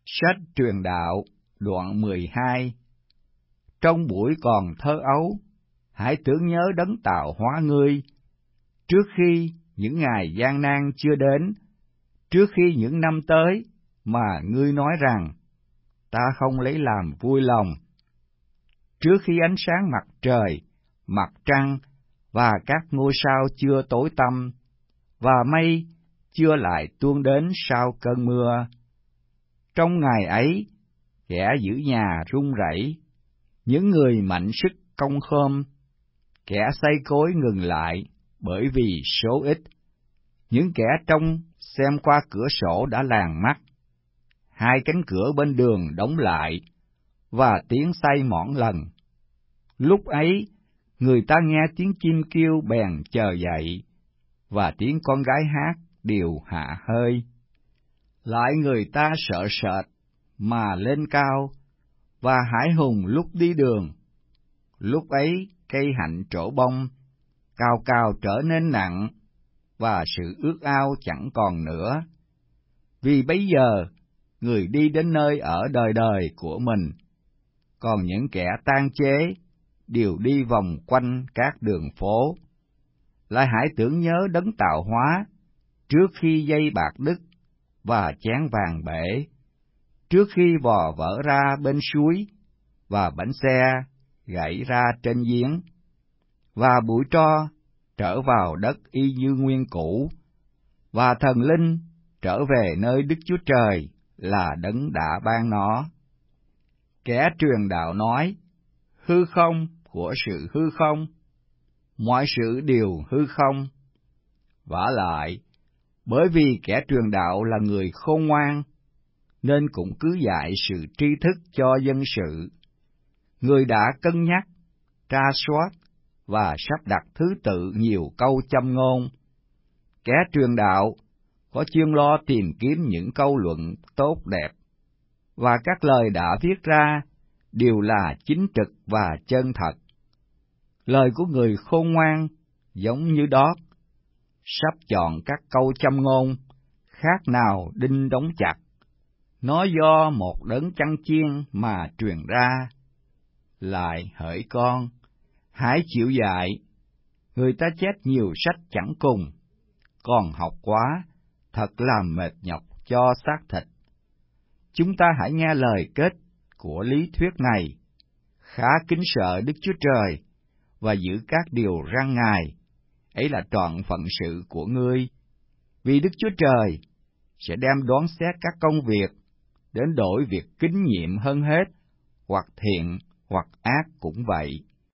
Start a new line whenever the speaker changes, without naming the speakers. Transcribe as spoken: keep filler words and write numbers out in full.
Sách Truyền Đạo, đoạn mười hai. Trong buổi còn thơ ấu, hãy tưởng nhớ đấng tạo hóa ngươi, trước khi những ngày gian nan chưa đến, trước khi những năm tới mà ngươi nói rằng, ta không lấy làm vui lòng. Trước khi ánh sáng mặt trời, mặt trăng và các ngôi sao chưa tối tăm, và mây chưa lại tuôn đến sau cơn mưa. Trong ngày ấy, kẻ giữ nhà run rẩy, những người mạnh sức cong khom, kẻ xây cối ngừng lại bởi vì số ít, những kẻ trông xem qua cửa sổ đã làng mắt, hai cánh cửa bên đường đóng lại, và tiếng xay mỏn lần. Lúc ấy, người ta nghe tiếng chim kêu bèn chờ dậy, và tiếng con gái hát đều hạ hơi. Lại người ta sợ sệt mà lên cao, và hãi hùng lúc đi đường. Lúc ấy cây hạnh trổ bông, cao cao trở nên nặng, và sự ước ao chẳng còn nữa. Vì bấy giờ, người đi đến nơi ở đời đời của mình, còn những kẻ tan chế đều đi vòng quanh các đường phố. Lại hãy tưởng nhớ đấng tạo hóa, trước khi dây bạc đứt và chén vàng bể, trước khi vò vỡ ra bên suối và bánh xe gãy ra trên giếng, và bụi tro trở vào đất y như nguyên cũ, và thần linh trở về nơi Đức Chúa Trời là đấng đã ban nó. Kẻ truyền đạo nói, hư không của sự hư không, mọi sự đều hư không. Vả lại, bởi vì kẻ truyền đạo là người khôn ngoan, nên cũng cứ dạy sự tri thức cho dân sự. Người đã cân nhắc, tra soát và sắp đặt thứ tự nhiều câu châm ngôn. Kẻ truyền đạo có chuyên lo tìm kiếm những câu luận tốt đẹp, và các lời đã viết ra đều là chính trực và chân thật. Lời của người khôn ngoan giống như đót, sắp chọn các câu châm ngôn, khác nào đinh đóng chặt. Nó do một đấng chăn chiên mà truyền ra. Lại hỡi con, hãy chịu dạy, người ta chép nhiều sách chẳng cùng, còn học quá, thật làm mệt nhọc cho xác thịt. Chúng ta hãy nghe lời kết của lý thuyết này, khá kính sợ Đức Chúa Trời, và giữ các điều răn Ngài, ấy là trọn phận sự của ngươi. Vì Đức Chúa Trời sẽ đem đoán xét các công việc, đến đổi việc kính nhiệm hơn hết, hoặc thiện hoặc ác cũng vậy.